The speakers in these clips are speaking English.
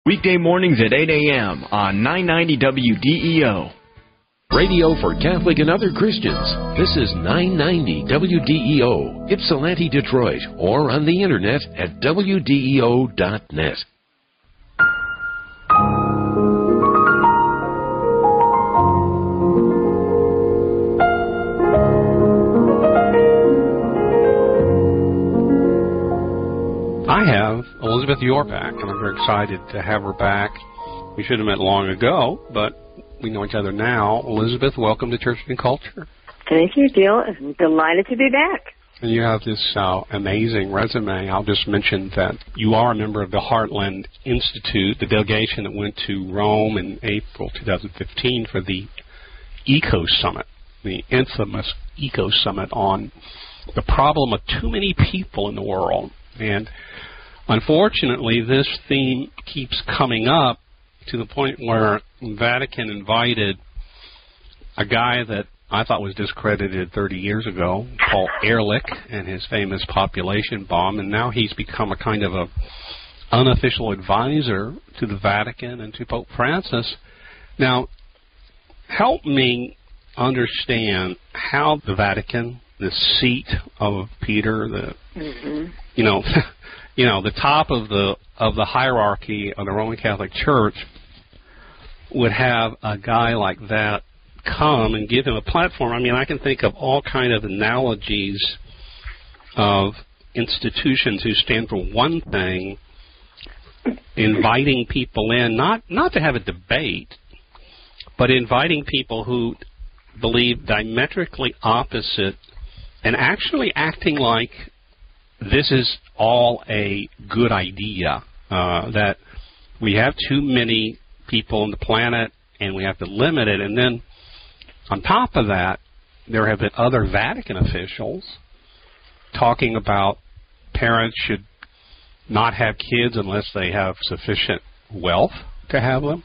Weekday mornings at 8 a.m. on 990 WDEO. Radio for Catholic and other Christians. This is 990 WDEO, Ypsilanti, Detroit, or on the internet at WDEO.net. I have Elizabeth Yorback, and I'm very excited to have her back. We should have met long ago, but we know each other now. Elizabeth, welcome to Church and Culture. Thank you, Dale. I'm delighted to be back. And you have this amazing resume. I'll just mention that you are a member of the Heartland Institute, the delegation that went to Rome in April 2015 for the Eco Summit, the infamous Eco Summit on the problem of too many people in the world. And unfortunately, this theme keeps coming up to the point where Vatican invited a guy that I thought was discredited 30 years ago, Paul Ehrlich, and his famous population bomb, and now he's become a kind of a unofficial advisor to the Vatican and to Pope Francis. Now, help me understand how the Vatican, the seat of Peter, the top of the hierarchy of the Roman Catholic Church, would have a guy like that come and give him a platform. I mean, I can think of all kind of analogies of institutions who stand for one thing, inviting people in, not to have a debate, but inviting people who believe diametrically opposite and actually acting like this is all a good idea, that we have too many people on the planet and we have to limit it. And then on top of that, there have been other Vatican officials talking about parents should not have kids unless they have sufficient wealth to have them.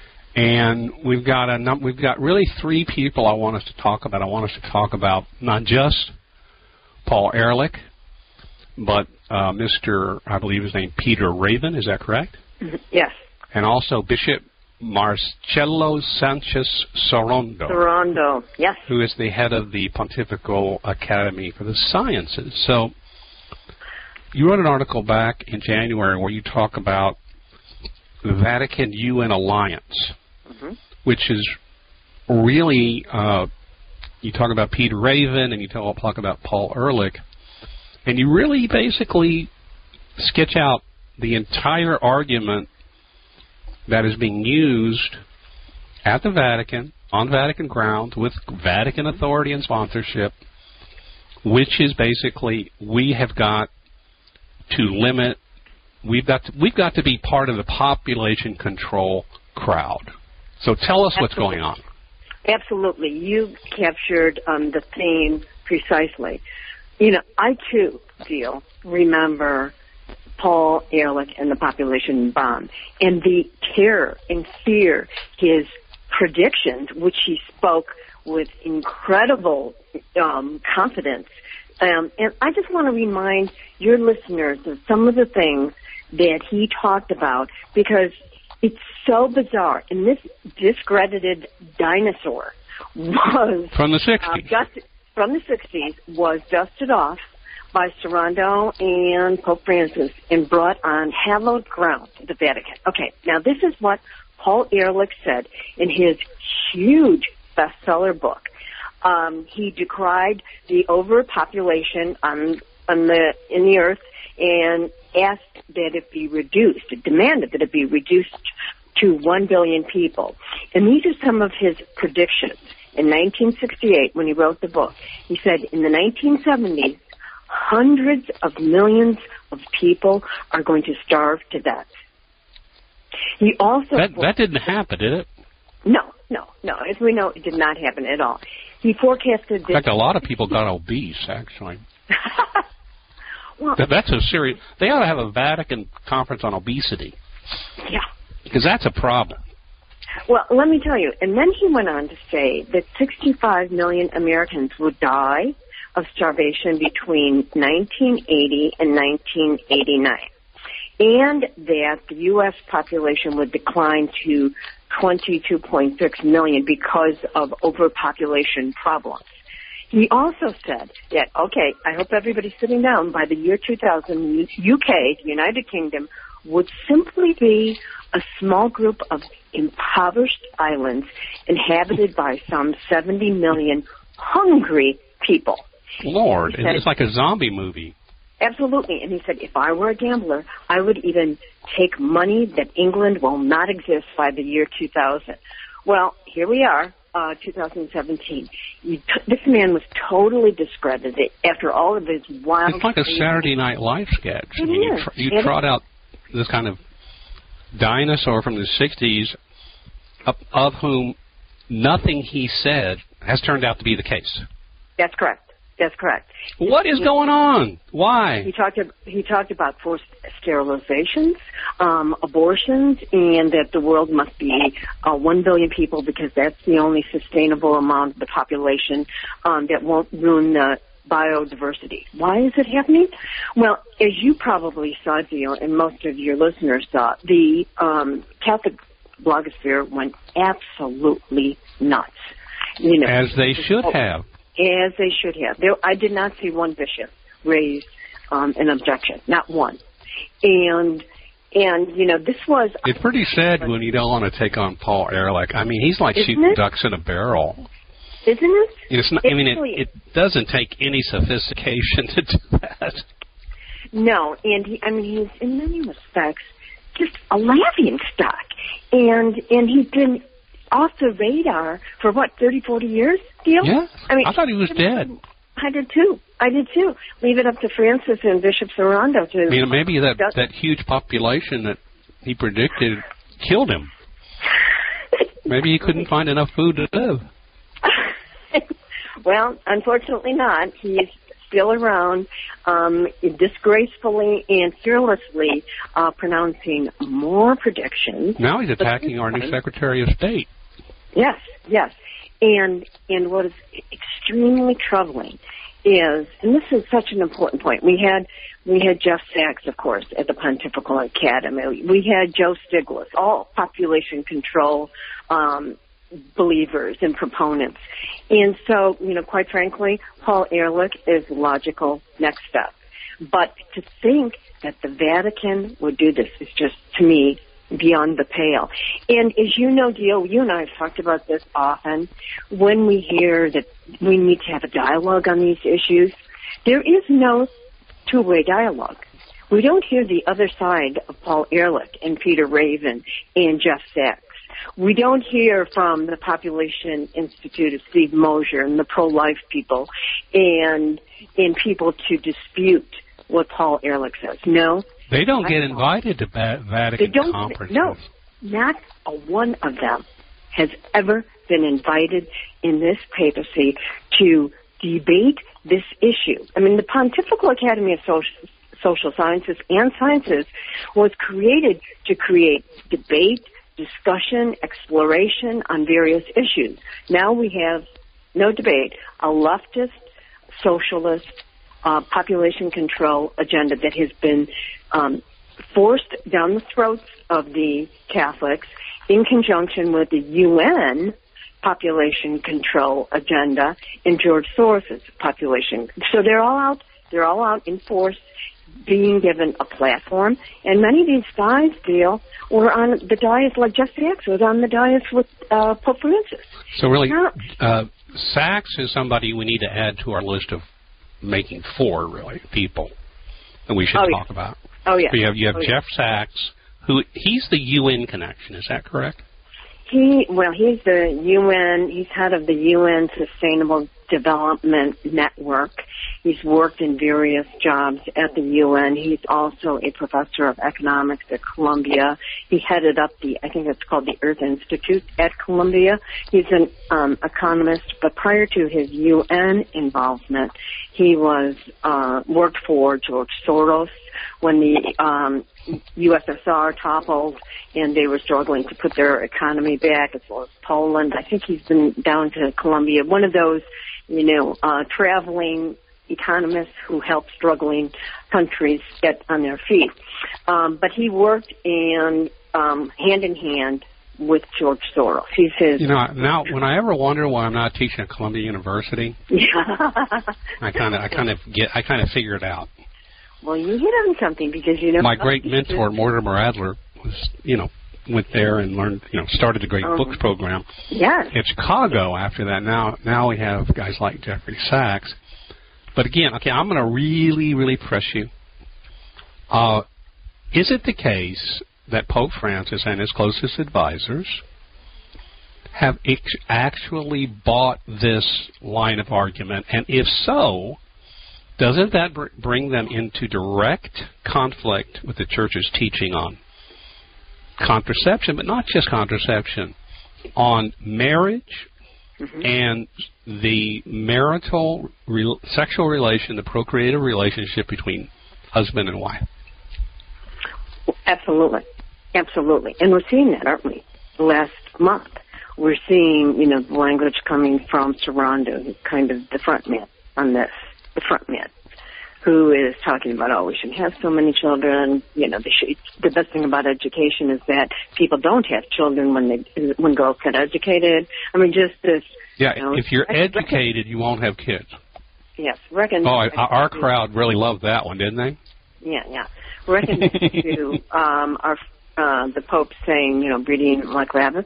And we've got really three people I want us to talk about. I want us to talk about not just Paul Ehrlich, but Mr., I believe his name, Peter Raven, is that correct? Yes. And also Bishop Marcelo Sanchez Sorondo. Sorondo, yes. Who is the head of the Pontifical Academy for the Sciences. So you wrote an article back in January where you talk about the Vatican-UN alliance, which is really, you talk about Peter Raven and you talk about Paul Ehrlich, and you really basically sketch out the entire argument that is being used at the Vatican, on Vatican grounds, with Vatican authority and sponsorship, which is basically we have got to limit, we've got to be part of the population control crowd. So tell us what's going on. Absolutely. You captured the theme precisely. You know, I too, Dale, remember Paul Ehrlich and the population bomb and the terror and fear, his predictions, which he spoke with incredible confidence. And I just want to remind your listeners of some of the things that he talked about, because it's so bizarre. And this discredited dinosaur was from the 60s. From the 60s, was dusted off by Sorondo and Pope Francis and brought on hallowed ground to the Vatican. Okay, now this is what Paul Ehrlich said in his huge bestseller book. He decried the overpopulation in the earth and asked that it be reduced, demanded that it be reduced to 1 billion people. And these are some of his predictions. In 1968, when he wrote the book, he said in the 1970s, hundreds of millions of people are going to starve to death. He also that didn't happen, did it? No. As we know, it did not happen at all. He forecasted. In fact, a lot of people got obese, actually. Well, that's a serious. They ought to have a Vatican conference on obesity. Yeah. Because that's a problem. Well, let me tell you. And then he went on to say that 65 million Americans would die of starvation between 1980 and 1989. and that the U.S. population would decline to 22.6 million because of overpopulation problems. He also said that, okay, I hope everybody's sitting down, by the year 2000, UK, the United Kingdom, would simply be a small group of impoverished islands inhabited by some 70 million hungry people. Lord, it's like a zombie movie. Absolutely. And he said, if I were a gambler, I would even take money that England will not exist by the year 2000. Well, here we are, 2017. This man was totally discredited after all of his wild... It's like a Saturday Night Live sketch. I mean, you trot out this kind of dinosaur from the 60s of whom nothing he said has turned out to be the case. That's correct. That's correct. What is going on? Why? He talked about forced sterilizations, abortions, and that the world must be 1 billion people because that's the only sustainable amount of the population that won't ruin the biodiversity. Why is it happening? Well, as you probably saw, Dio, and most of your listeners saw, the Catholic blogosphere went absolutely nuts. You know, as they should have. As they should have. I did not see one bishop raise an objection, not one. And you know, this was... It's pretty sad when you don't want to take on Paul Ehrlich. I mean, he's like shooting ducks in a barrel. Isn't it? It's not, I mean, it doesn't take any sophistication to do that. No, and he's in many respects just a laughing stock. And he's been off the radar for, 30, 40 years, Deal? Yeah. I thought he was dead. I did too. Leave it up to Francis and Bishop Sorondo to... I mean, maybe that huge population that he predicted killed him. Maybe he couldn't find enough food to live. Well, unfortunately not. He's still around, disgracefully and fearlessly pronouncing more predictions. Now he's attacking our new Secretary of State. Yes. And what is extremely troubling is, and this is such an important point, we had Jeff Sachs, of course, at the Pontifical Academy. We had Joe Stiglitz, all population control believers and proponents. And so, you know, quite frankly, Paul Ehrlich is the logical next step. But to think that the Vatican would do this is just, to me, beyond the pale. And as you know, Dio, you and I have talked about this often. When we hear that we need to have a dialogue on these issues, there is no two-way dialogue. We don't hear the other side of Paul Ehrlich and Peter Raven and Jeff Sachs. We don't hear from the Population Institute of Steve Mosher and the pro-life people and people to dispute what Paul Ehrlich says. No. They don't get invited to Vatican conferences. No, not a one of them has ever been invited in this papacy to debate this issue. I mean, the Pontifical Academy of Social Sciences and Sciences was created to create debate, discussion, exploration on various issues. Now we have no debate, a leftist, socialist, population control agenda that has been forced down the throats of the Catholics in conjunction with the UN population control agenda and George Soros's population. So they're all out in force, being given a platform. And many of these guys, Dale, were on the dais, like Jeff Sachs was on the dais with Pope Francis. So really, Sachs is somebody we need to add to our list of making four, really, people that we should talk about. Oh, yeah. So you have Jeff Sachs, who he's the UN connection, is that correct? He's the UN, he's head of the UN Sustainable Development Network. He's worked in various jobs at the UN. He's also a professor of economics at Columbia. He headed up I think it's called the Earth Institute at Columbia. He's an economist, but prior to his UN involvement, he worked for George Soros when the USSR toppled and they were struggling to put their economy back, as well as Poland. I think he's been down to Colombia. One of those, traveling, economist who helped struggling countries get on their feet. But he worked hand in hand with George Soros. He's his. Now when I ever wonder why I'm not teaching at Columbia University, I kind of figure it out. Well, you hit on something because my great mentor Mortimer Adler was went there and learned started the Great Books program. Yes. At Chicago after that. Now we have guys like Jeffrey Sachs. But again, I'm going to really press you. Is it the case that Pope Francis and his closest advisors have actually bought this line of argument? And if so, doesn't that bring them into direct conflict with the Church's teaching on contraception, but not just contraception, on marriage and the marital sexual relation, the procreative relationship between husband and wife? Absolutely. And we're seeing that, aren't we? Last month, we're seeing, the language coming from Sorondo, who's kind of the front man on this, who is talking about, we shouldn't have so many children. The best thing about education is that people don't have children when girls get educated. I mean, just this. Yeah, if you're educated, you won't have kids. Yes, our crowd really loved that one, didn't they? Yeah. Reckon to the Pope saying, breeding like rabbits.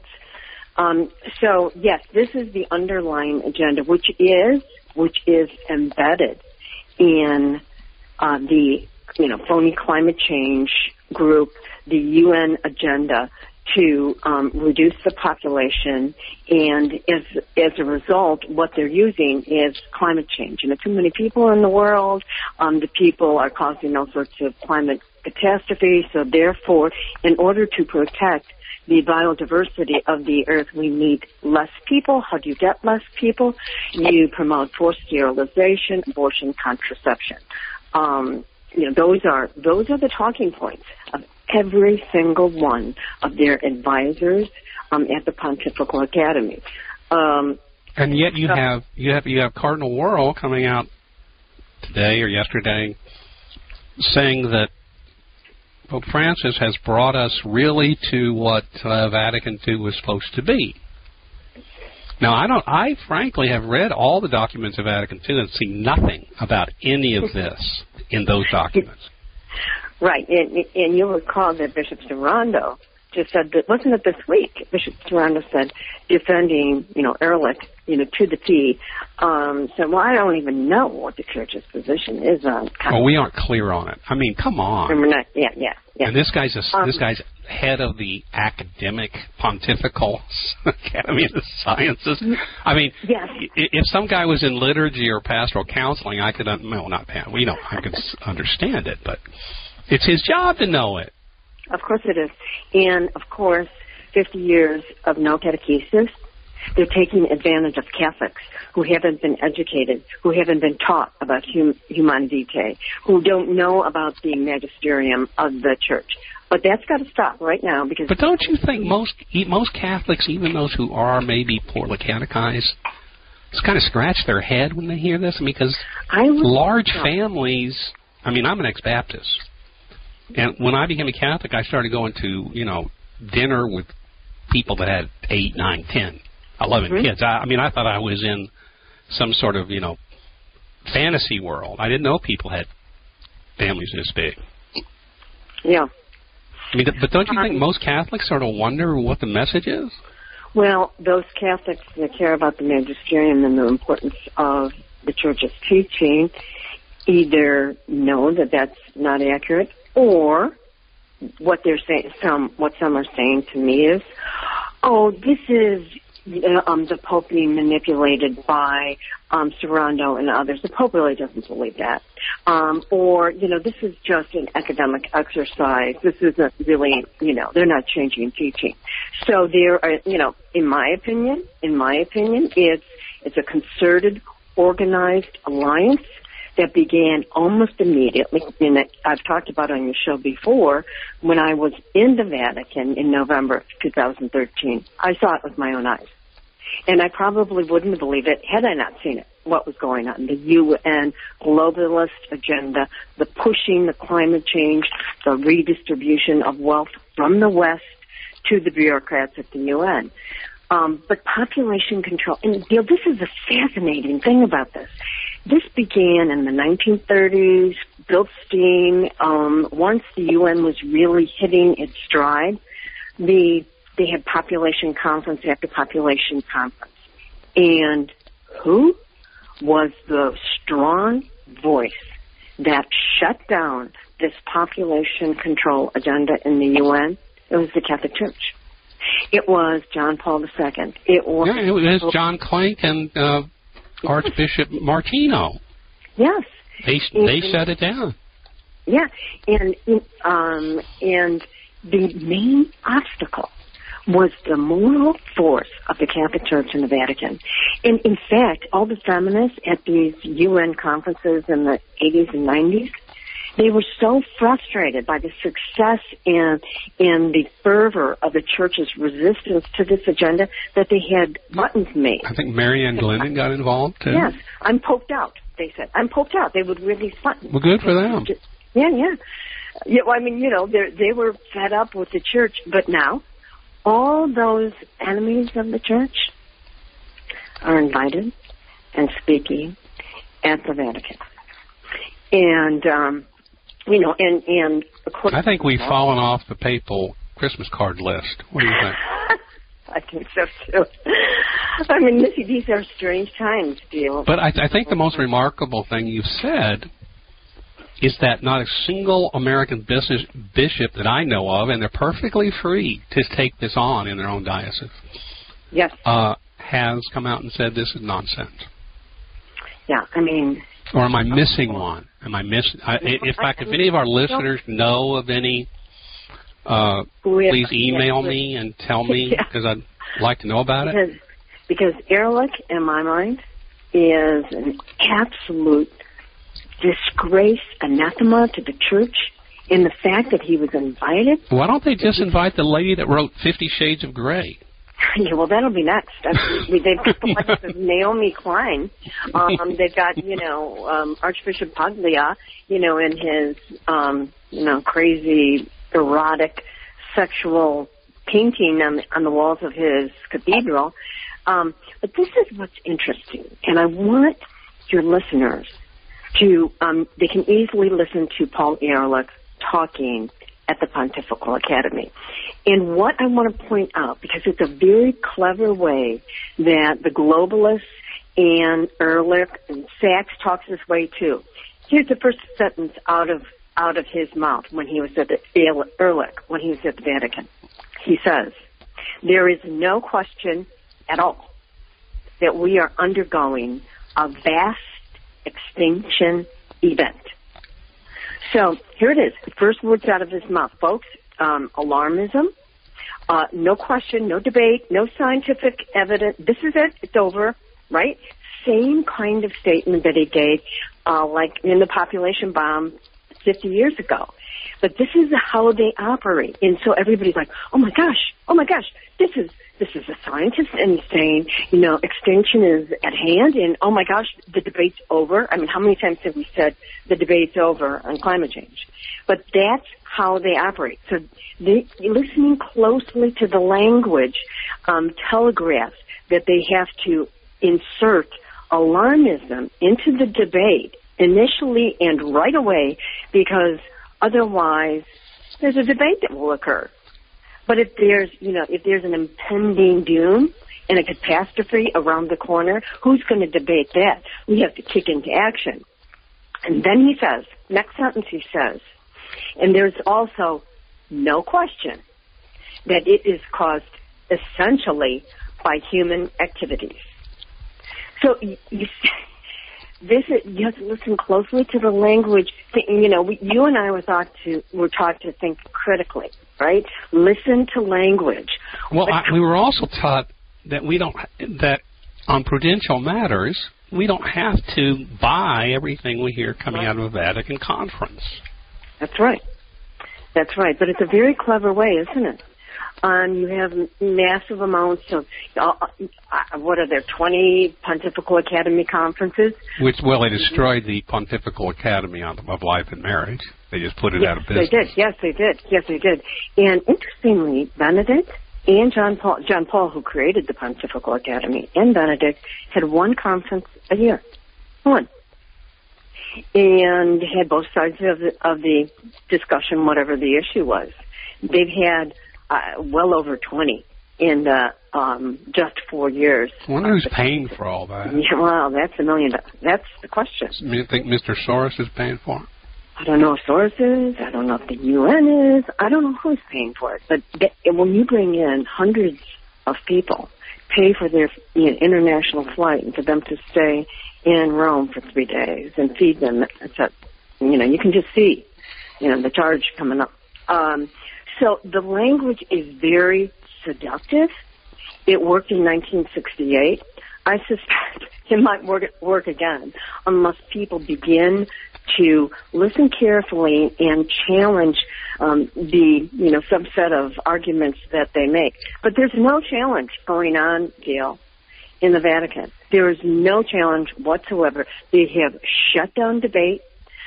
So yes, this is the underlying agenda, which is embedded in the phony climate change group, the UN agenda to reduce the population, and as a result, what they're using is climate change. Too many people in the world, the people are causing all sorts of climate catastrophes, so therefore, in order to protect the biodiversity of the earth, we need less people. How do you get less people? You promote forced sterilization, abortion, contraception. Those are the talking points of every single one of their advisors at the Pontifical Academy. And yet you have Cardinal Wuerl coming out today or yesterday saying that Pope Francis has brought us really to what Vatican II was supposed to be. Now, I frankly have read all the documents of Vatican II and see nothing about any of this in those documents. Right, and you'll recall that Bishop Sorondo just said that, wasn't it this week? Bishop Sorondo said, defending, Ehrlich, to the T. So, I don't even know what the Church's position is on. We aren't clear on it. I mean, come on. Yeah. And this guy's head of the academic Pontifical Academy of the Sciences. I mean, yes. If some guy was in liturgy or pastoral counseling, I could I could understand it, but it's his job to know it. Of course it is. And, of course, 50 years of no catechesis. They're taking advantage of Catholics who haven't been educated, who haven't been taught about Humanae Vitae, who don't know about the magisterium of the Church. But that's got to stop right now because. But don't you think most Catholics, even those who are maybe poorly catechized, just kind of scratch their head when they hear this? Because large families. I mean, I'm an ex-Baptist, and when I became a Catholic, I started going to dinner with people that had 8, 9, 10, 11 kids. I thought I was in some sort of fantasy world. I didn't know people had families this big. Yeah. I mean, but don't you think most Catholics sort of wonder what the message is? Well, those Catholics that care about the magisterium and the importance of the Church's teaching either know that that's not accurate, or what they're saying. What some are saying to me is, this is the Pope being manipulated by Sorondo and others. The Pope really doesn't believe that. Or, this is just an academic exercise. This isn't really, they're not changing teaching. So there are, in my opinion, it's a concerted, organized alliance that began almost immediately. And I've talked about on your show before, when I was in the Vatican in November of 2013. I saw it with my own eyes. And I probably wouldn't have believed it had I not seen it. what was going on. The UN globalist agenda, the pushing the climate change, the redistribution of wealth from the West to the bureaucrats at the UN. But population control, and this is a fascinating thing about this. This began in the 1930s, built steam. Once the UN was really hitting its stride, they had population conference after population conference. And who was the strong voice that shut down this population control agenda in the UN? It was the Catholic Church. It was John Paul II. It was John Clank and Archbishop Martino. Yes. They shut it down. Yeah, and the main obstacle was the moral force of the Catholic Church and the Vatican. And in fact, all the feminists at these UN conferences in the 80s and 90s, they were so frustrated by the success and the fervor of the Church's resistance to this agenda that they had buttons made. I think Marianne Glendon got involved, too. Yes. I'm poked out, they said. I'm poked out. They would release buttons. Well, good for them. Yeah. Yeah, well, I mean, they were fed up with the Church. But now, all those enemies of the Church are invited and speaking at the Vatican. And, and of course, I think we've fallen off the papal Christmas card list. What do you think? I think so, too. I mean, these are strange times, Bill. But I think the most remarkable thing you've said is that not a single American bishop that I know of, and they're perfectly free to take this on in their own diocese, yes, has come out and said this is nonsense. Yeah, I mean... Or am I missing one? Am I missing? If any of our listeners know of any, please email me and tell me, because I'd like to know about it. Because Ehrlich, in my mind, is an absolute disgrace, anathema to the Church in the fact that he was invited. Why don't they just invite the lady that wrote 50 Shades of Grey? Yeah, well, that'll be next. They've got the likes of Naomi Klein. They've got, Archbishop Paglia, in his, crazy, erotic, sexual painting on the walls of his cathedral. But this is what's interesting, and I want your listeners to, they can easily listen to Paul Ehrlich talking at the Pontifical Academy. And what I want to point out, because it's a very clever way that the globalists and Ehrlich and Sachs talks this way too. Here's the first sentence out of his mouth when he was at Ehrlich, when he was at the Vatican. He says, "There is no question at all that we are undergoing a vast extinction event." So here it is, the first words out of his mouth, folks. Alarmism, no question, no debate, no scientific evidence. This is it. It's over, right? Same kind of statement that he gave, like in the population bomb 50 years ago. But this is how they operate. And so everybody's like, oh my gosh, this is a scientist, and he's saying, extinction is at hand, and oh my gosh, the debate's over. I mean, how many times have we said the debate's over on climate change? But that's how they operate. So listening closely to the language telegraphs that they have to insert alarmism into the debate initially and right away, because otherwise there's a debate that will occur. But if there's an impending doom and a catastrophe around the corner, who's going to debate that? We have to kick into action. And then he says, next sentence he says, and there's also no question that it is caused essentially by human activities. So you have to listen closely to the language. You and I were taught to think critically, right? Listen to language. Well, we were also taught that that on prudential matters, we don't have to buy everything we hear coming out of a Vatican conference. That's right. But it's a very clever way, isn't it, You have massive amounts of, what are there, 20 Pontifical Academy conferences? They destroyed the Pontifical Academy of Life and Marriage. They just put it out of business. They did. Yes, they did. And interestingly, Benedict and John Paul, who created the Pontifical Academy, and Benedict had one conference a year. One. And had both sides of the discussion, whatever the issue was. They've had well over 20 in just 4 years. I wonder who's paying for all that. Yeah, well, that's $1 million. That's the question. You think Mr. Soros is paying for it? I don't know if Soros is. I don't know if the UN is. I don't know who's paying for it. But when you bring in hundreds of people, pay for their international flight, and for them to stay in Rome for 3 days and feed them, etc., you can just see, the charge coming up. So the language is very seductive. It worked in 1968. I suspect it might work again unless people begin to listen carefully and challenge the subset of arguments that they make. But there's no challenge going on, Gail, in the Vatican. There is no challenge whatsoever. They have shut down debate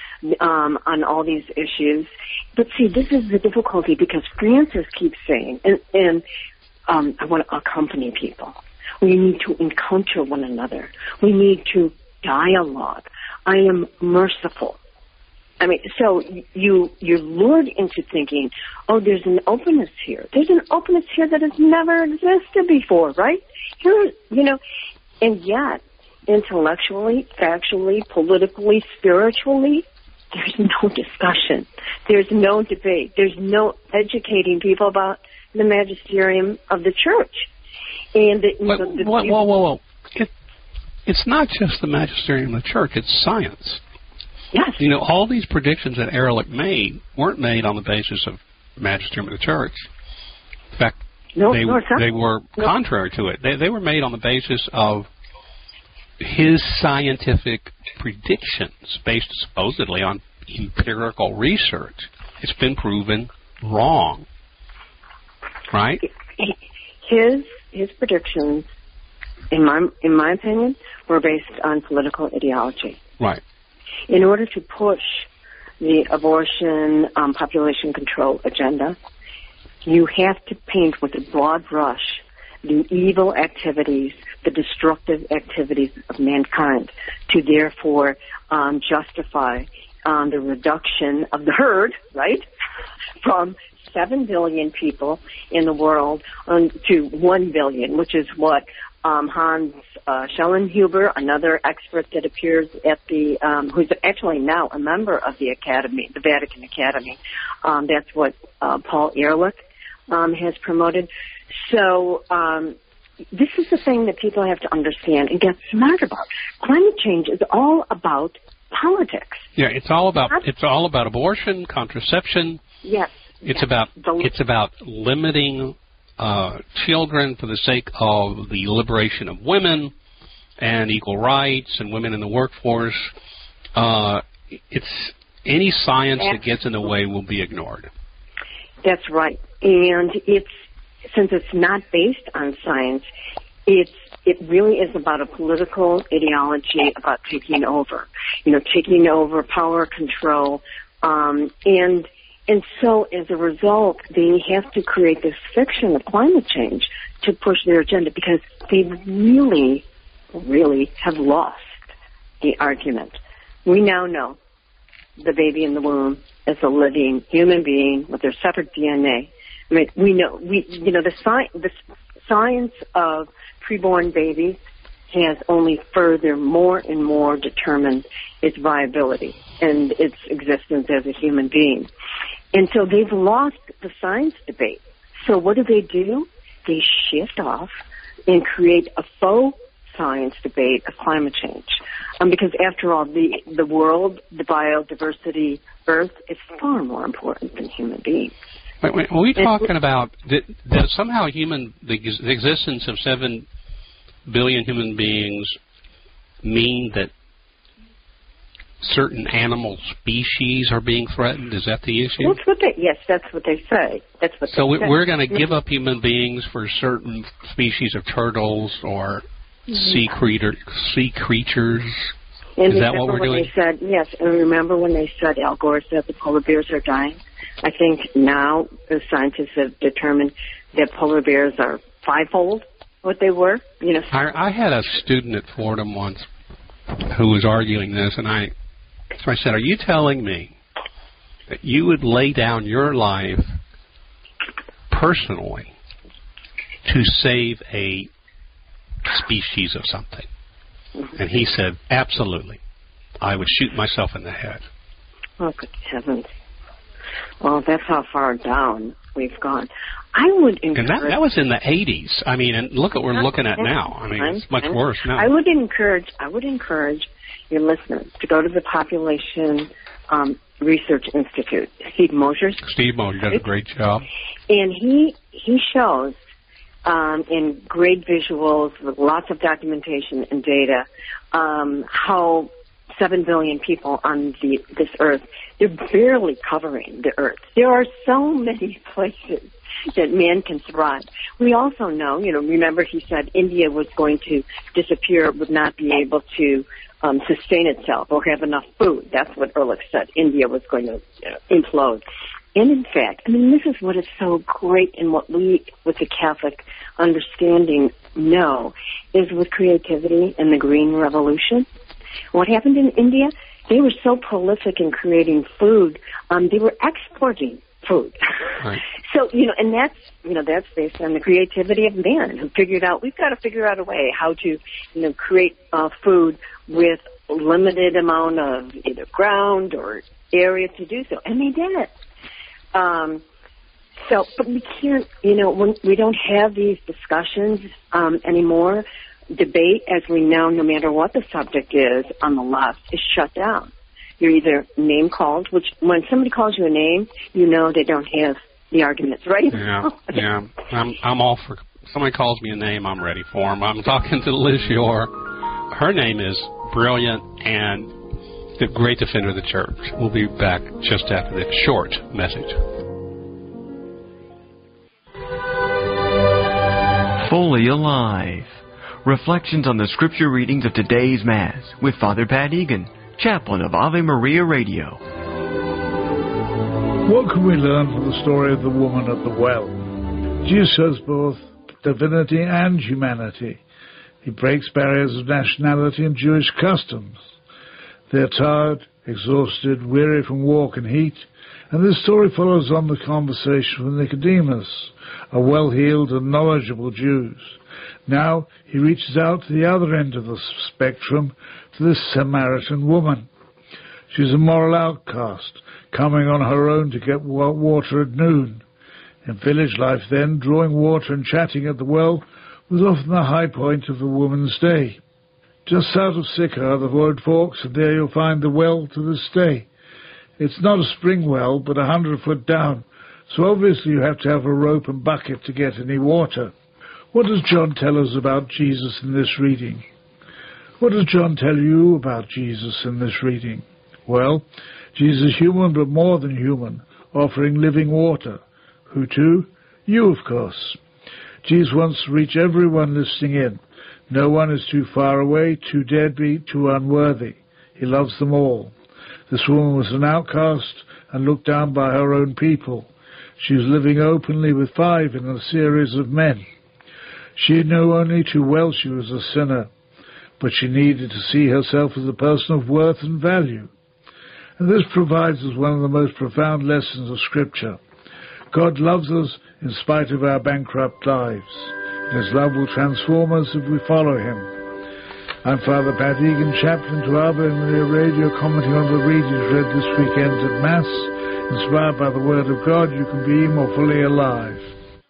on all these issues. But see, this is the difficulty because Francis keeps saying, and I want to accompany people. We need to encounter one another. We need to dialogue. I am merciful. I mean, so you're lured into thinking, oh, there's an openness here. There's an openness here that has never existed before, right? Here, and yet, intellectually, factually, politically, spiritually, there's no discussion. There's no debate. There's no educating people about the magisterium of the church. And whoa. It's not just the magisterium of the church. It's science. Yes. All these predictions that Ehrlich made weren't made on the basis of the magisterium of the church. In fact, they were contrary to it. They were made on the basis of his scientific predictions based supposedly on empirical research. It's been proven wrong. Right? His predictions, in my opinion, were based on political ideology. Right. In order to push the abortion population control agenda, you have to paint with a broad brush the evil activities, the destructive activities of mankind, to therefore justify the reduction of the herd, right, from 7 billion people in the world to 1 billion, which is what Hans Schellenhuber, another expert that appears at the, who's actually now a member of the Academy, the Vatican Academy. That's what Paul Ehrlich has promoted. So this is the thing that people have to understand and get smart about. Climate change is all about politics. Yeah, it's all about abortion, contraception. Yes. It's about limiting children for the sake of the liberation of women and equal rights and women in the workforce. It's any science that gets in the way will be ignored. That's right. And since it's not based on science, it really is about a political ideology about taking over, taking over power, control, and so as a result, they have to create this fiction of climate change to push their agenda because they really, really have lost the argument. We now know the baby in the womb is a living human being with their separate DNA. I mean, the science of preborn babies has only further more and more determined its viability and its existence as a human being. And so they've lost the science debate. So what do? They shift off and create a faux science debate of climate change. Because after all, the world, the biodiversity, Earth is far more important than human beings. Wait, are we talking about that somehow the existence of 7 billion human beings mean that certain animal species are being threatened? Is that the issue? That's what they say. So we're going to give up human beings for certain species of turtles or sea creatures. And is that what we're doing? They said, yes, and remember when they said, Al Gore said the polar bears are dying? I think now the scientists have determined that polar bears are fivefold what they were. I had a student at Fordham once who was arguing this, and so I said, are you telling me that you would lay down your life personally to save a species of something? And he said, absolutely. I would shoot myself in the head. Oh, good heavens. Well, that's how far down we've gone. I would encourage... And that was in the 80s. I mean, and look at what we're looking at now. I mean, it's much worse now. I would encourage your listeners to go to the Population Research Institute. Steve Mosher does a great job. And he shows in great visuals with lots of documentation and data how 7 billion people on this earth, they're barely covering the earth. There are so many places that man can thrive. We also know, remember he said India was going to disappear, would not be able to sustain itself or have enough food. That's what Ehrlich said. India was going to implode. And in fact, this is what is so great and what we, with the Catholic understanding, know, is with creativity and the Green Revolution. What happened in India? They were so prolific in creating food, they were exporting food. Right. So, and that's based on the creativity of man who figured out, we've got to figure out a way how to, create food with limited amount of either ground or area to do so. And they did it. But we can't, when we don't have these discussions anymore. Debate, as we know, no matter what the subject is on the left, is shut down. You're either name called, which when somebody calls you a name, they don't have the arguments ready. Yeah. I'm all for. Somebody calls me a name, I'm ready for them. I'm talking to Liz Yore. Her name is brilliant and the great defender of the church. We'll be back just after this short message. Fully Alive. Reflections on the scripture readings of today's Mass with Father Pat Egan, chaplain of Ave Maria Radio. What can we learn from the story of the woman at the well? Jesus has both divinity and humanity. He breaks barriers of nationality and Jewish customs. They're tired, exhausted, weary from walk and heat, and this story follows on the conversation with Nicodemus, a well-heeled and knowledgeable Jew. Now he reaches out to the other end of the spectrum, to this Samaritan woman. She's a moral outcast, coming on her own to get water at noon. In village life then, drawing water and chatting at the well was often the high point of the woman's day. Just south of Sychar, the road forks, and there you'll find the well to this day. It's not a spring well, but 100 foot down, so obviously you have to have a rope and bucket to get any water. What does John tell us about Jesus in this reading? What does John tell you about Jesus in this reading? Well, Jesus is human, but more than human, offering living water. Who to? You, of course. Jesus wants to reach everyone listening in. No one is too far away, too deadbeat, too unworthy. He loves them all. This woman was an outcast and looked down by her own people. She was living openly with 5 in a series of men. She knew only too well she was a sinner, but she needed to see herself as a person of worth and value. And this provides us one of the most profound lessons of Scripture. God loves us in spite of our bankrupt lives. And His love will transform us if we follow Him. I'm Father Pat Egan, chaplain to Ave Maria Radio, commenting on the readings read this weekend at Mass. Inspired by the Word of God, you can be more fully alive.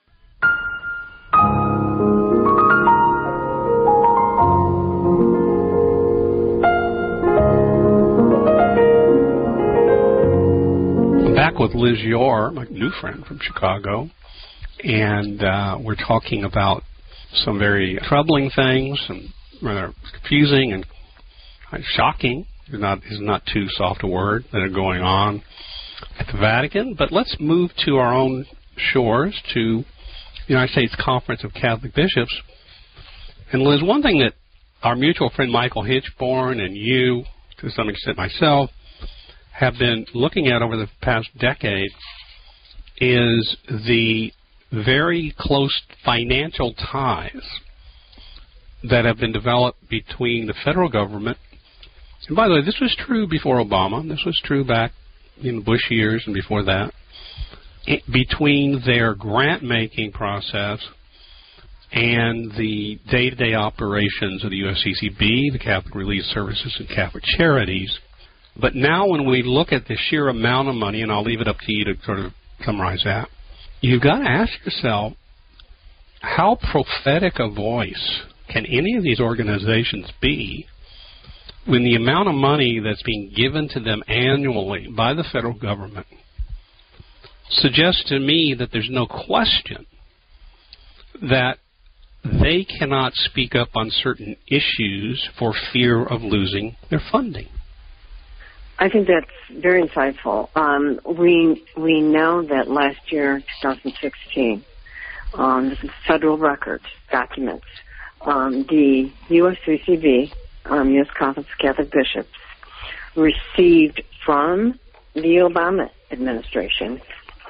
With Liz Yore, my new friend from Chicago, and we're talking about some very troubling things and rather confusing and shocking is not too soft a word, that are going on at the Vatican. But let's move to our own shores, to the United States Conference of Catholic Bishops. And Liz, one thing that our mutual friend Michael Hitchborn and you, to some extent myself, have been looking at over the past decade is the very close financial ties that have been developed between the federal government. And by the way, this was true before Obama. This was true back in the Bush years and before that. Between their grant-making process and the day-to-day operations of the USCCB, the Catholic Relief Services, and Catholic Charities. But now when we look at the sheer amount of money, and I'll leave it up to you to sort of summarize that, you've got to ask yourself, how prophetic a voice can any of these organizations be when the amount of money that's being given to them annually by the federal government suggests to me that there's no question that they cannot speak up on certain issues for fear of losing their funding? I think that's very insightful. We know that last year, 2016, this is federal records, documents, the USCCB, U.S. Conference of Catholic Bishops, received from the Obama administration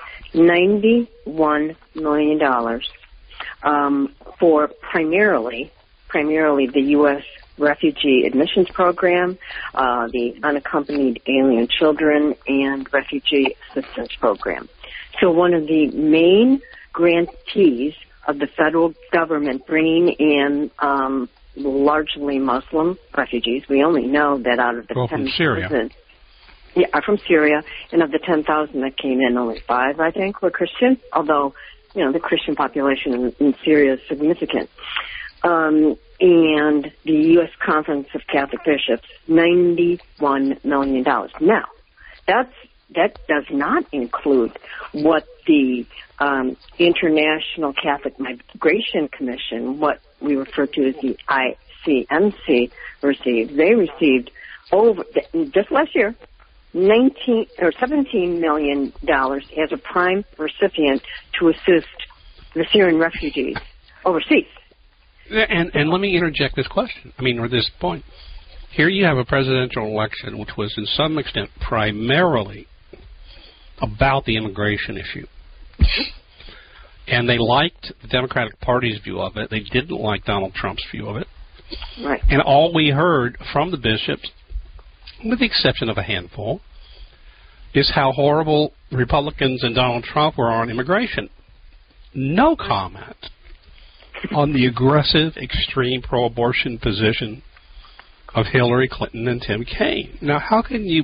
$91 million for primarily the U.S. Refugee Admissions Program, the Unaccompanied Alien Children, and Refugee Assistance Program. So one of the main grantees of the federal government bringing in largely Muslim refugees. We only know that out of the 10,000. From Syria. Yeah, from Syria. And of the 10,000 that came in, only 5, I think, were Christian, although, the Christian population in Syria is significant. And the U.S. Conference of Catholic Bishops, $91 million. Now, that does not include what the International Catholic Migration Commission, what we refer to as the ICMC, received. They received just last year, $17 million as a prime recipient to assist the Syrian refugees overseas. And let me interject this question, or this point. Here you have a presidential election which was, in some extent, primarily about the immigration issue. And they liked the Democratic Party's view of it. They didn't like Donald Trump's view of it. Right. And all we heard from the bishops, with the exception of a handful, is how horrible Republicans and Donald Trump were on immigration. No comment on the aggressive, extreme pro-abortion position of Hillary Clinton and Tim Kaine. Now, how can you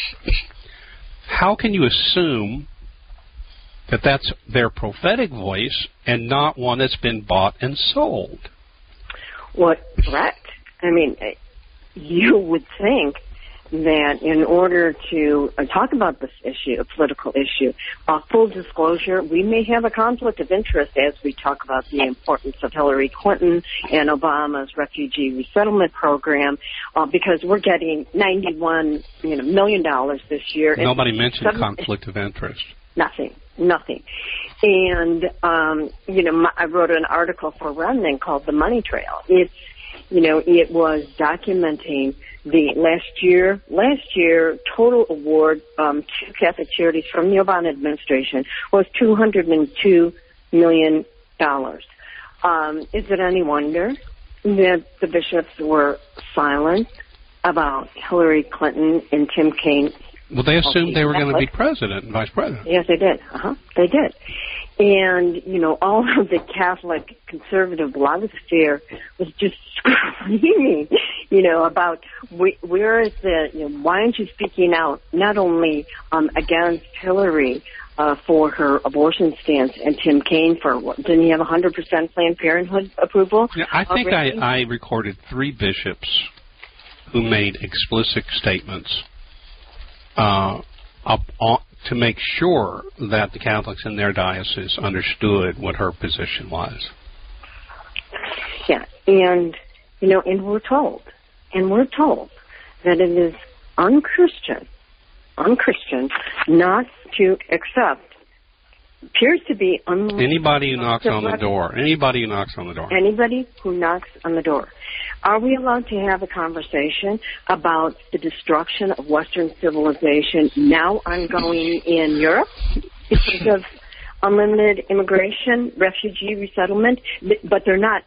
assume that that's their prophetic voice and not one that's been bought and sold? Well, correct. You would think that in order to talk about this issue, a political issue, full disclosure, we may have a conflict of interest as we talk about the importance of Hillary Clinton and Obama's refugee resettlement program, because we're getting $91 million this year. Nobody mentioned conflict of interest. Nothing. And, I wrote an article for Remnant called The Money Trail. It was documenting the last year total award to Catholic Charities from the Obama administration was $202 million. Is it any wonder that the bishops were silent about Hillary Clinton and Tim Kaine? Well, they assumed they were going to be president and vice president. Yes, they did. They did. And, all of the Catholic conservative blogosphere was just screaming, about where is why aren't you speaking out not only against Hillary for her abortion stance and Tim Kaine for, didn't he have 100% Planned Parenthood approval? Yeah, I think I recorded 3 bishops who made explicit statements to make sure that the Catholics in their diocese understood what her position was. Yeah, and we're told that it is unchristian not to accept appears to be anybody who knocks on the door. Anybody who knocks on the door. Anybody who knocks on the door. Are we allowed to have a conversation about the destruction of Western civilization now ongoing in Europe because of unlimited immigration, refugee resettlement? But they're not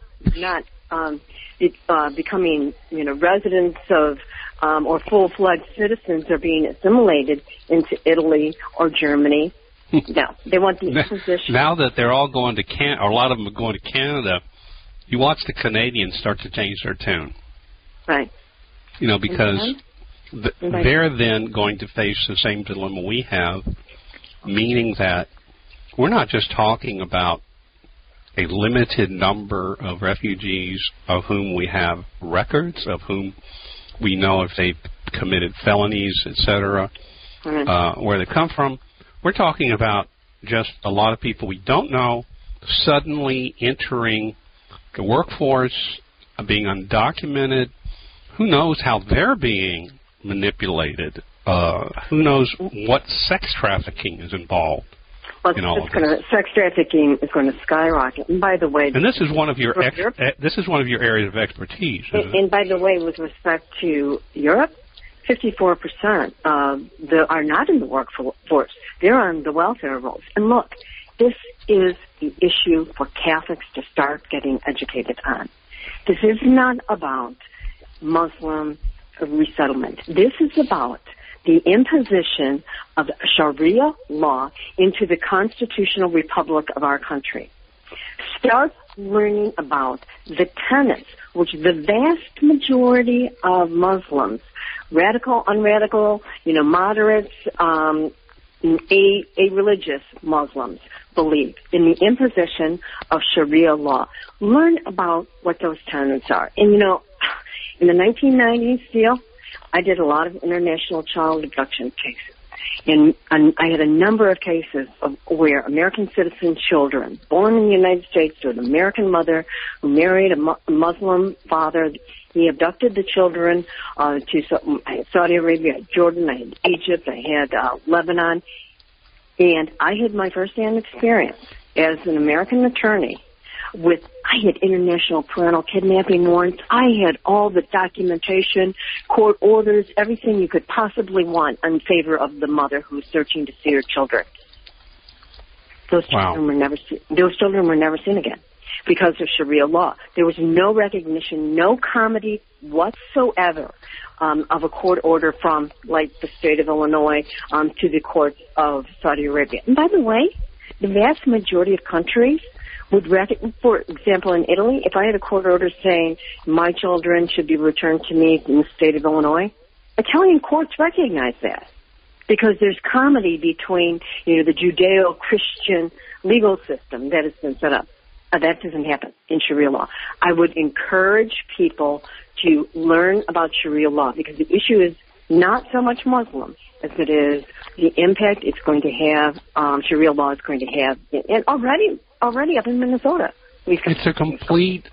becoming, residents of or full-fledged citizens are being assimilated into Italy or Germany. No, they want the imposition. Now that they're all going to Canada, or a lot of them are going to Canada, you watch the Canadians start to change their tune. Right. Because they're then going to face the same dilemma we have, meaning that we're not just talking about a limited number of refugees of whom we have records, of whom we know if they've committed felonies, etc., where they come from. We're talking about just a lot of people we don't know suddenly entering the workforce, being undocumented. Who knows how they're being manipulated? Who knows what sex trafficking is involved? Well, sex trafficking is going to skyrocket. And by the way, and this is one of your areas of expertise. And by the way, with respect to Europe, 54% are not in the workforce. They're on the welfare rolls. And look, this is the issue for Catholics to start getting educated on. This is not about Muslim resettlement. This is about the imposition of Sharia law into the constitutional republic of our country. Start learning about the tenets, which the vast majority of Muslims, radical, unradical, moderates, a-religious Muslims believe in the imposition of Sharia law. Learn about what those tenets are. And, in the 1990s, Theo, I did a lot of international child abduction cases. And I had a number of cases of where American citizen children born in the United States to an American mother who married a Muslim father. He abducted the children to I had Saudi Arabia, I had Jordan, I had Egypt, I had Lebanon. And I had my first-hand experience as an American attorney I had international parental kidnapping warrants. I had all the documentation, court orders, everything you could possibly want in favor of the mother who's searching to see her children. Those children were never seen again because of Sharia law. There was no recognition, no comedy whatsoever of a court order from, like, the state of Illinois to the courts of Saudi Arabia. And by the way, the vast majority of countries would recognize, for example, in Italy, if I had a court order saying my children should be returned to me in the state of Illinois, Italian courts recognize that because there's comedy between, the Judeo-Christian legal system that has been set up. That doesn't happen in Sharia law. I would encourage people to learn about Sharia law because the issue is not so much Muslim as it is the impact it's going to have, Sharia law is going to have, and already up in Minnesota. It's a complete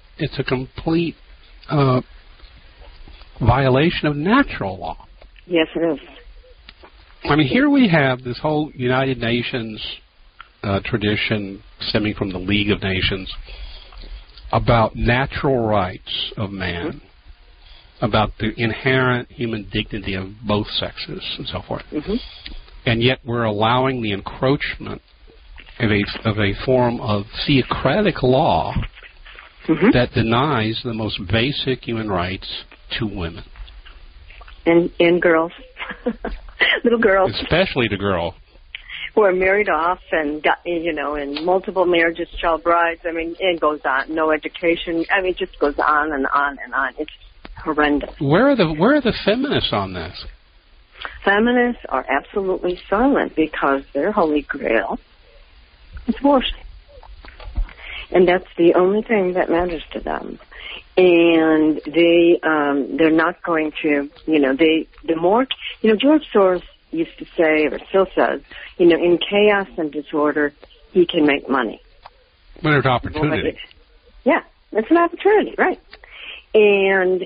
violation of natural law. Yes, it is. I mean, here we have this whole United Nations tradition stemming from the League of Nations about natural rights of man, about the inherent human dignity of both sexes and so forth. And yet we're allowing the encroachment of a form of theocratic law that denies the most basic human rights to women. And girls. Little girls. Especially to girls. Who are married off and got, in multiple marriages, child brides. I mean, it goes on. No education. I mean, it just goes on and on and on. It's horrendous. Where are the feminists on this? Feminists are absolutely silent because their holy grail is abortion. And that's the only thing that matters to them. And they're not going to, George Soros used to say, or still says, in chaos and disorder, he can make money. But it's opportunity. Yeah, it's an opportunity, right. And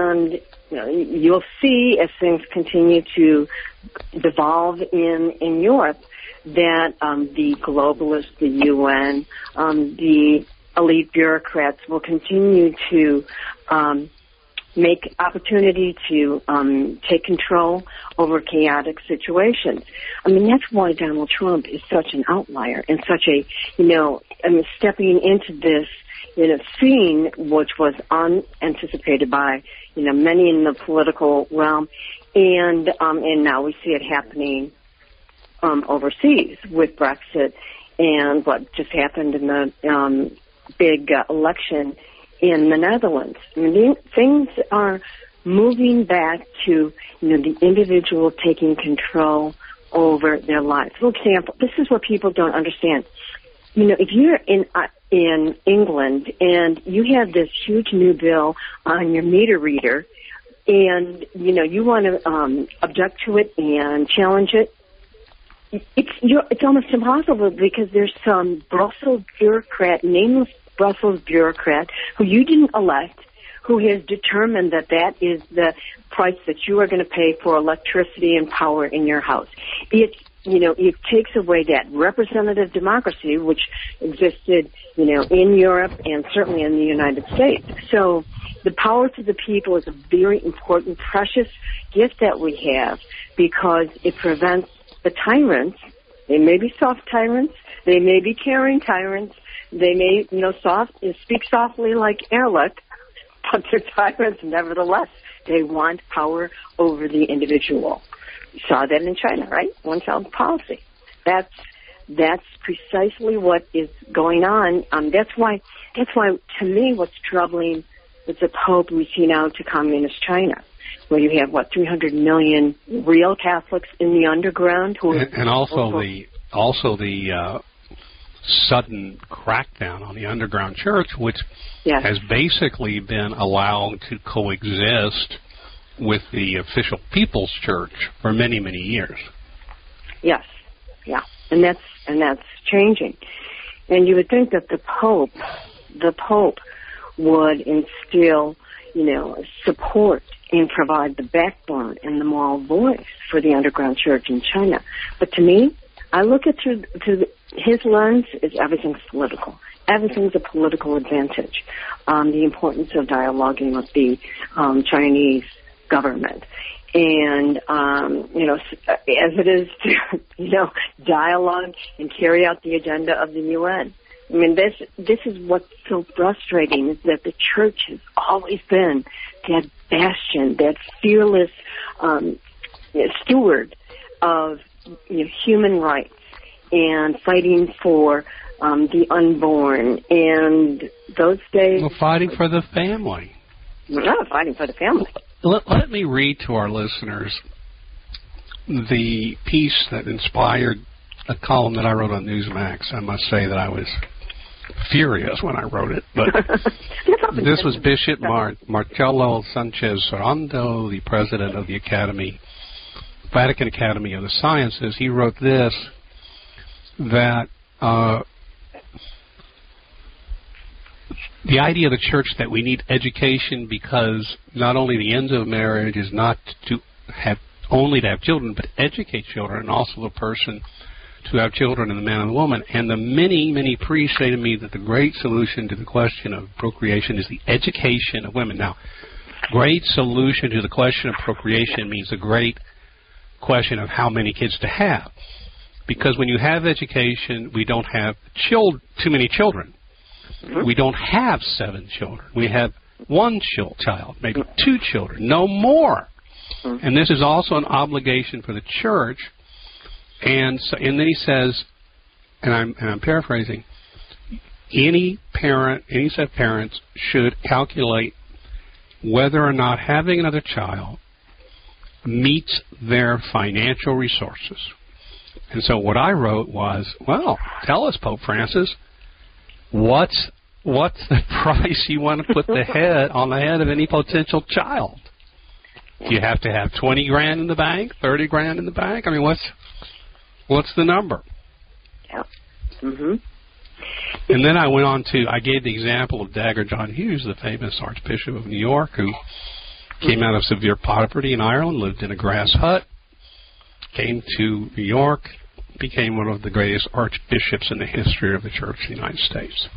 you'll see as things continue to devolve in Europe that the globalists, the UN, the elite bureaucrats will continue to make opportunity to take control over chaotic situations. I mean, that's why Donald Trump is such an outlier and such a, stepping into this, scene which was unanticipated by, many in the political realm. And now we see it happening overseas with Brexit and what just happened in the big election in the Netherlands. I mean, things are moving back to, the individual taking control over their lives. For example, this is what people don't understand. If you're in England and you have this huge new bill on your meter reader and, you want to object to it and challenge it, it's almost impossible because there's some Brussels bureaucrat, nameless Brussels bureaucrat who you didn't elect, who has determined that is the price that you are going to pay for electricity and power in your house. It takes away that representative democracy which existed, in Europe and certainly in the United States. So the power to the people is a very important, precious gift that we have because it prevents the tyrants. They may be soft tyrants. They may be caring tyrants. They may, speak softly like Ehrlich, but they're tyrants nevertheless. They want power over the individual. You saw that in China, right? One-child policy. That's precisely what is going on. That's why, to me, what's troubling is the Pope reaching out to communist China, where you have 300 million real Catholics in the underground who and also the sudden crackdown on the underground church, which has basically been allowed to coexist with the official People's Church for many, many years. Yes, yeah, and that's changing. And you would think that the Pope would instill, support and provide the backbone and the moral voice for the underground church in China. But to me, I look at through his lens is everything's political. Everything's a political advantage. The importance of dialoguing with the Chinese government. And, as it is to, dialogue and carry out the agenda of the UN. I mean, this is what's so frustrating is that the church has always been that bastion, that fearless steward of human rights and fighting for the unborn. And those days... Well, fighting for the family. No, fighting for the family. Let me read to our listeners the piece that inspired a column that I wrote on Newsmax. I must say that I was furious when I wrote it. But this was Bishop Marcelo Sanchez Sorando, the president of the Vatican Academy of the Sciences. He wrote this, that the idea of the church that we need education because not only the end of marriage is not to have children, but educate children, and also the person to have children and the man and the woman. And the many, many priests say to me that the great solution to the question of procreation is the education of women. Now, great solution to the question of procreation means a great question of how many kids to have. Because when you have education, we don't have too many children. Mm-hmm. We don't have 7 children. We have 1 child, maybe 2 children, no more. Mm-hmm. And this is also an obligation for the church. And then he says, and I'm paraphrasing, any set of parents should calculate whether or not having another child meets their financial resources. And so what I wrote was, well, tell us, Pope Francis, what's the price you want to put on the head of any potential child? Do you have to have $20,000 in the bank, $30,000 in the bank? I mean, what's the number? Yeah. Mhm. And then I went on I gave the example of Dagger John Hughes, the famous Archbishop of New York, who came out of severe poverty in Ireland, lived in a grass hut, came to New York, became one of the greatest archbishops in the history of the Church of the United States.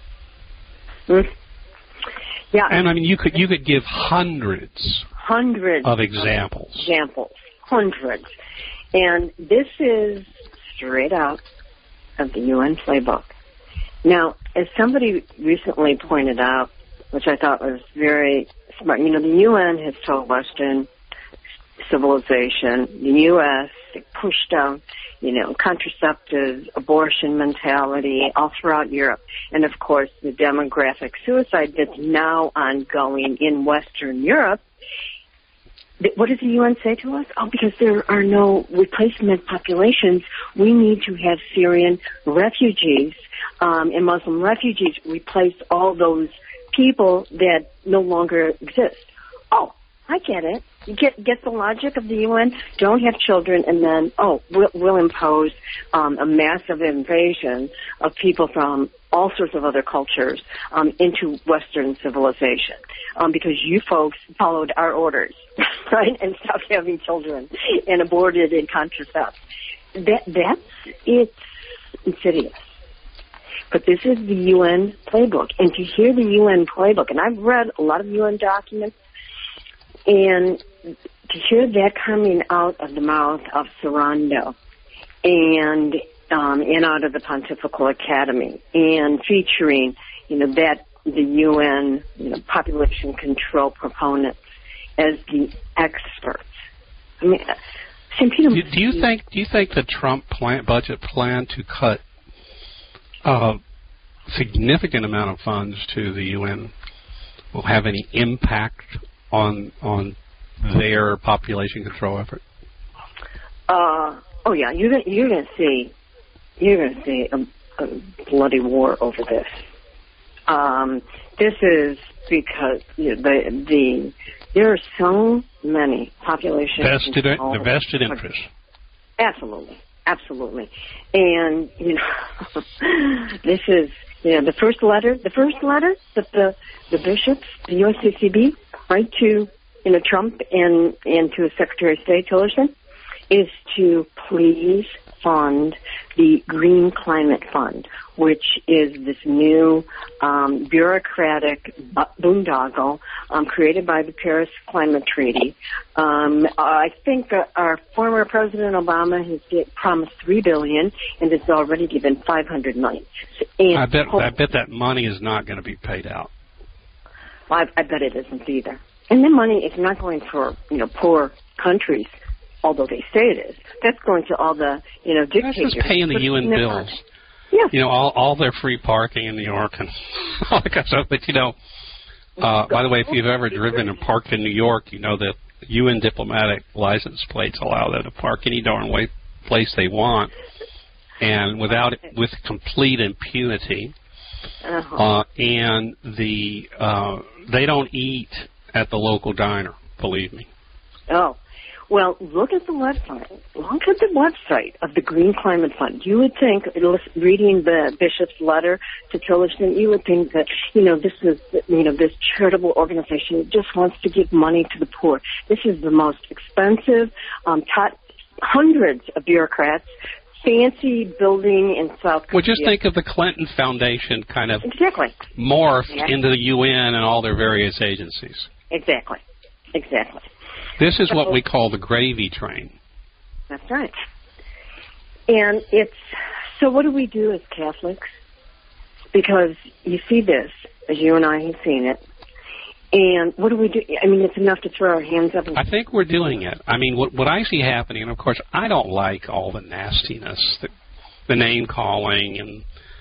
Yeah. And I mean, you could give hundreds of examples. Hundreds. And this is straight out of the UN playbook. Now, as somebody recently pointed out, which I thought was very smart, the UN has told Western civilization, the U.S. pushed down, contraceptives, abortion mentality all throughout Europe. And, of course, the demographic suicide that's now ongoing in Western Europe. What does the UN say to us? Oh, because there are no replacement populations, we need to have Syrian refugees and Muslim refugees replace all those people that no longer exist. Oh, I get it. You get the logic of the UN. Don't have children, and then we'll impose a massive invasion of people from all sorts of other cultures into Western civilization because you folks followed our orders, right, and stopped having children and aborted and contracepted. It's insidious. But this is the UN playbook, and to hear the UN playbook, and I've read a lot of UN documents, and to hear that coming out of the mouth of Sorondo and out of the Pontifical Academy and featuring, that the UN, population control proponents as the experts. I mean, St. Peter. Do you think the Trump budget plan to cut a significant amount of funds to the UN will have any impact on their population control effort? Oh yeah, you're gonna see a bloody war over this. This is because there are so many population the vested interests. Absolutely, and this is the first letter that the bishops, the USCCB, write to Trump and to his Secretary of State Tillerson is to please fund the Green Climate Fund, which is this new bureaucratic boondoggle created by the Paris Climate Treaty. I think our former President Obama has promised $3 billion and has already given $500 million. And I bet that money is not going to be paid out. Well, I bet it isn't either. And the money is not going for poor countries, although they say it is. That's going to all the dictators. That's just paying the UN bills. Yeah. All their free parking in New York and all that kind of stuff. But by the way, if you've ever driven and parked in New York, you know that UN diplomatic license plates allow them to park any darn place they want, and with complete impunity. And they don't eat at the local diner, believe me. Oh, well, look at the website. Look at the website of the Green Climate Fund. You would think, reading the bishop's letter to Tillerson, you would think that, this is, this charitable organization that just wants to give money to the poor. This is the most expensive, hundreds of bureaucrats, fancy building in South Korea. Well, just think of the Clinton Foundation kind of morphed into the UN and all their various agencies. Exactly. This is what we call the gravy train. That's right. And so what do we do as Catholics? Because you see this, as you and I have seen it, and what do we do? I mean, it's enough to throw our hands up. I think we're doing it. I mean, what I see happening, and of course, I don't like all the nastiness, the name-calling, and,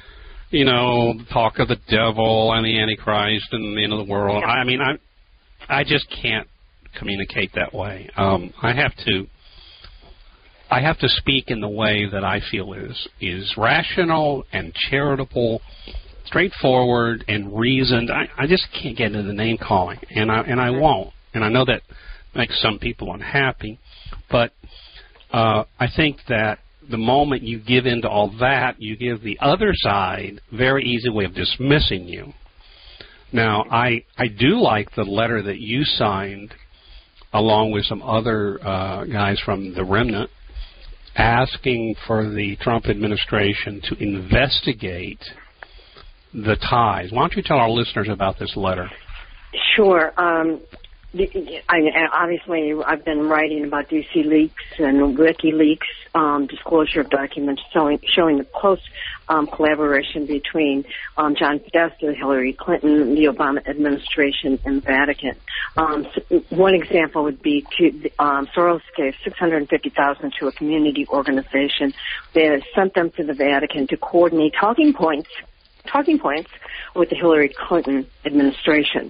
the talk of the devil and the Antichrist and the end of the world. Yeah. I mean, I just can't communicate that way. I have to speak in the way that I feel is rational and charitable, straightforward and reasoned. I just can't get into the name calling, and I won't. And I know that makes some people unhappy, but I think that the moment you give in to all that, you give the other side a very easy way of dismissing you. Now, I do like the letter that you signed along with some other guys from the Remnant asking for the Trump administration to investigate the ties. Why don't you tell our listeners about this letter? Sure. Obviously, I've been writing about DC Leaks and WikiLeaks, disclosure of documents showing the close collaboration between John Podesta, Hillary Clinton, the Obama administration, and the Vatican. One example would be Soros gave $650,000 to a community organization. They sent them to the Vatican to coordinate talking points with the Hillary Clinton administration.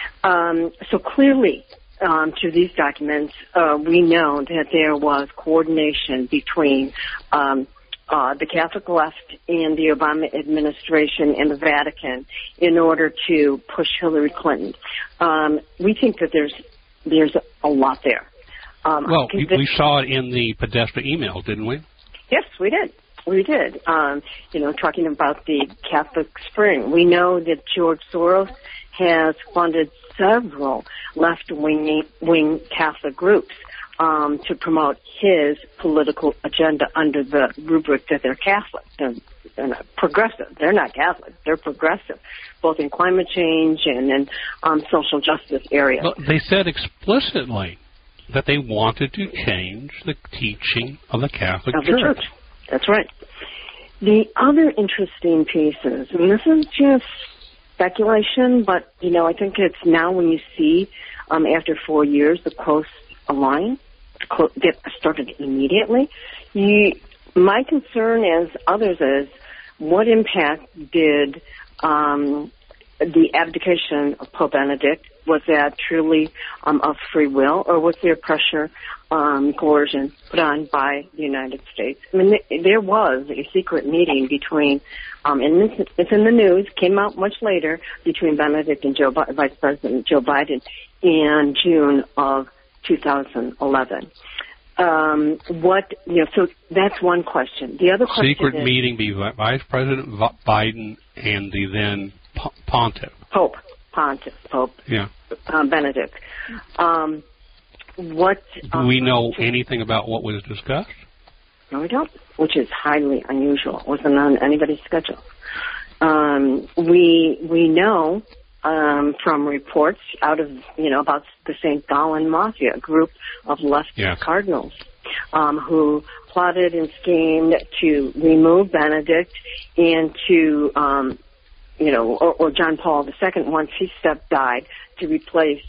So clearly, through these documents, we know that there was coordination between the Catholic left and the Obama administration and the Vatican in order to push Hillary Clinton. We think that there's a lot there. Well, we saw it in the Podesta email, didn't we? Yes, we did. We did. Talking about the Catholic Spring. We know that George Soros has funded several left-wing Catholic groups to promote his political agenda under the rubric that they're Catholic. They're not progressive. They're not Catholic. They're progressive, both in climate change and in social justice areas. Well, they said explicitly that they wanted to change the teaching of the Catholic Church. That's right. The other interesting pieces, and this is just speculation, but, I think it's now when you see, after 4 years, the close align, get started immediately. My concern, as others, is what impact did the abdication of Pope Benedict, was that truly of free will, or was there pressure, coercion put on by the United States? I mean, there was a secret meeting between, and it's in the news, came out much later, between Benedict and Vice President Joe Biden in June of 2011. So that's one question. The other question secret is, meeting between Vice President Biden and the then Pontiff. Pope. Yeah. Benedict. Do we know anything about what was discussed? No, we don't, which is highly unusual. It wasn't on anybody's schedule. We know from reports out of, about the St. Gallen Mafia, a group of left cardinals who plotted and schemed to remove Benedict and to, or John Paul II, once his step died, to replace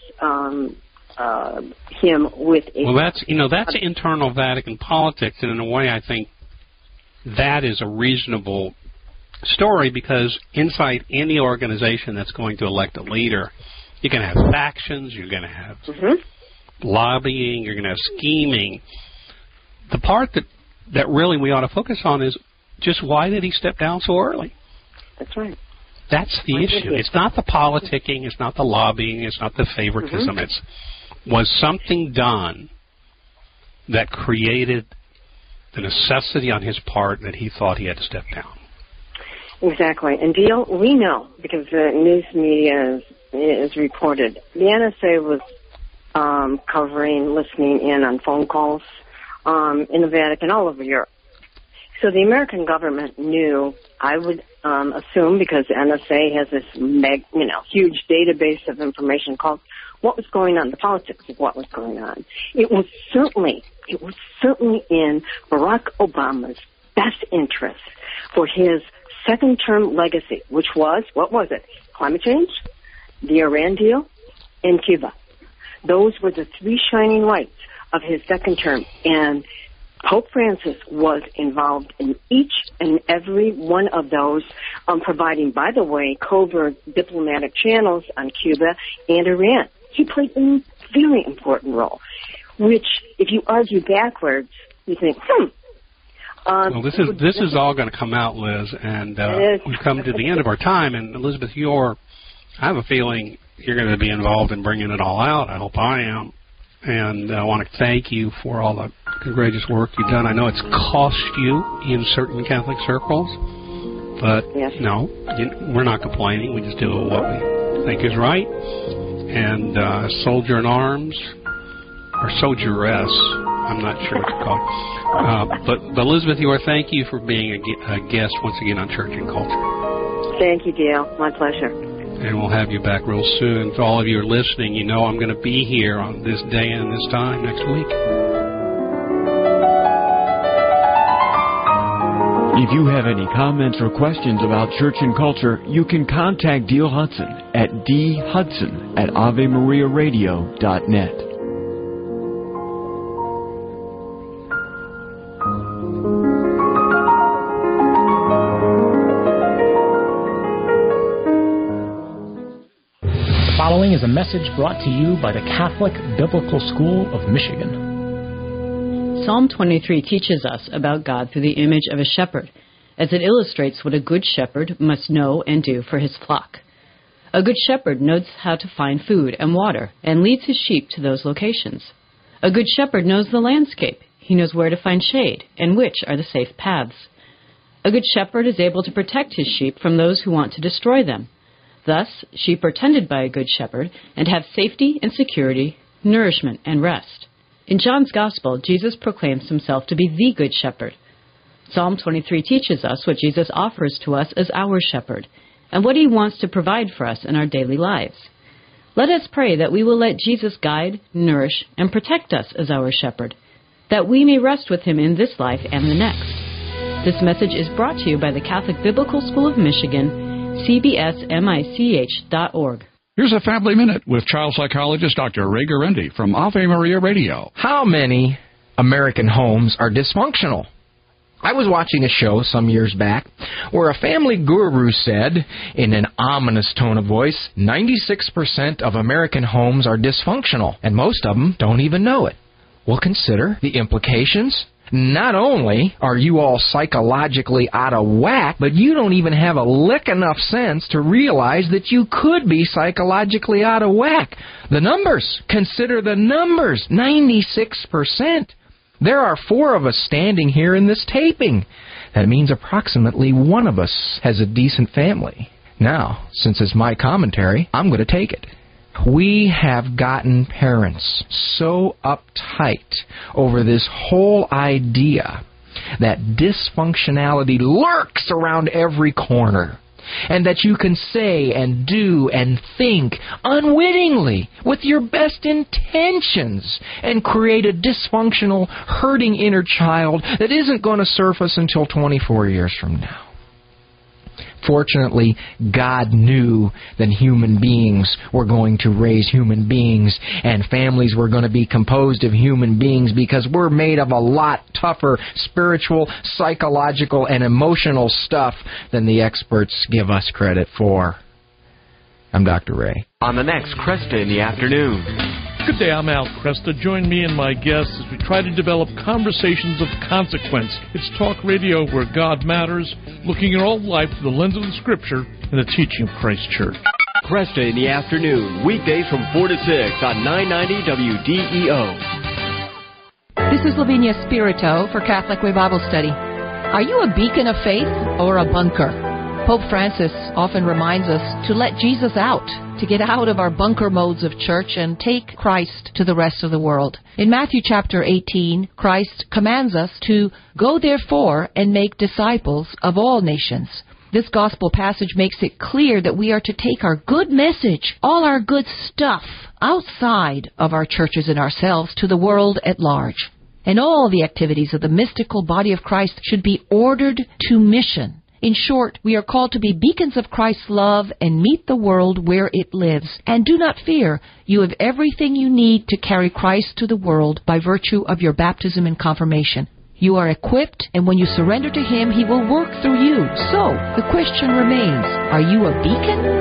him with a... Well, that's internal Vatican politics, and in a way I think that is a reasonable story, because inside any organization that's going to elect a leader, you're going to have factions, you're going to have lobbying, you're going to have scheming. The part that really we ought to focus on is just why did he step down so early? That's right. That's the issue. It's not the politicking, it's not the lobbying, it's not the favoritism. Was something done that created the necessity on his part that he thought he had to step down? Exactly. And Dale, we know, because the news media is reported, the NSA was covering, listening in on phone calls in the Vatican, all over Europe. So the American government knew, I would assume, because the NSA has this huge database of information called what was going on, the politics of what was going on. It was certainly in Barack Obama's best interest for his second-term legacy, which was, what was it? Climate change, the Iran deal, and Cuba. Those were the three shining lights of his second term, and Pope Francis was involved in each and every one of those, providing, by the way, covert diplomatic channels on Cuba and Iran. He played a very important role, which, if you argue backwards, you think, well, this is all going to come out, Liz, and we've come to the end of our time. And Elizabeth, I have a feeling you're going to be involved in bringing it all out. I hope I am. And I want to thank you for all the courageous work you've done. I know it's cost you in certain Catholic circles, but yes. No, we're not complaining. We just do what we think is right. And soldier in arms, or soldieress, I'm not sure what to call it. But Elizabeth, thank you for being a guest once again on Church and Culture. Thank you, Dale. My pleasure. And we'll have you back real soon. For all of you who are listening, you know I'm going to be here on this day and this time next week. If you have any comments or questions about Church and Culture, you can contact Dale Hudson at dhudson@avemariaradio.net. The following is a message brought to you by the Catholic Biblical School of Michigan. Psalm 23 teaches us about God through the image of a shepherd, as it illustrates what a good shepherd must know and do for his flock. A good shepherd knows how to find food and water and leads his sheep to those locations. A good shepherd knows the landscape. He knows where to find shade and which are the safe paths. A good shepherd is able to protect his sheep from those who want to destroy them. Thus, sheep are tended by a good shepherd and have safety and security, nourishment and rest. In John's Gospel, Jesus proclaims himself to be the Good Shepherd. Psalm 23 teaches us what Jesus offers to us as our shepherd, and what he wants to provide for us in our daily lives. Let us pray that we will let Jesus guide, nourish, and protect us as our shepherd, that we may rest with him in this life and the next. This message is brought to you by the Catholic Biblical School of Michigan, cbsmich.org. Here's a Family Minute with child psychologist Dr. Ray Guarendi from Ave Maria Radio. How many American homes are dysfunctional? I was watching a show some years back where a family guru said, in an ominous tone of voice, 96% of American homes are dysfunctional, and most of them don't even know it. Well, consider the implications. Not only are you all psychologically out of whack, but you don't even have a lick enough sense to realize that you could be psychologically out of whack. The numbers. Consider the numbers. 96%. There are 4 of us standing here in this taping. That means approximately one of us has a decent family. Now, since it's my commentary, I'm going to take it. We have gotten parents so uptight over this whole idea that dysfunctionality lurks around every corner, and that you can say and do and think unwittingly with your best intentions and create a dysfunctional, hurting inner child that isn't going to surface until 24 years from now. Fortunately, God knew that human beings were going to raise human beings, and families were going to be composed of human beings, because we're made of a lot tougher spiritual, psychological, and emotional stuff than the experts give us credit for. I'm Dr. Ray. On the next Cresta in the Afternoon. Good day, I'm Al Cresta. Join me and my guests as we try to develop conversations of consequence. It's talk radio where God matters, looking at all life through the lens of the Scripture and the teaching of Christ Church. Cresta in the Afternoon, weekdays from 4 to 6 on 990 WDEO. This is Lavinia Spirito for Catholic Way Bible Study. Are you a beacon of faith or a bunker? Pope Francis often reminds us to let Jesus out, to get out of our bunker modes of church and take Christ to the rest of the world. In Matthew chapter 18, Christ commands us to go therefore and make disciples of all nations. This gospel passage makes it clear that we are to take our good message, all our good stuff, outside of our churches and ourselves to the world at large. And all the activities of the mystical body of Christ should be ordered to mission. In short, we are called to be beacons of Christ's love and meet the world where it lives. And do not fear, you have everything you need to carry Christ to the world by virtue of your baptism and confirmation. You are equipped, and when you surrender to Him, He will work through you. So, the question remains, are you a beacon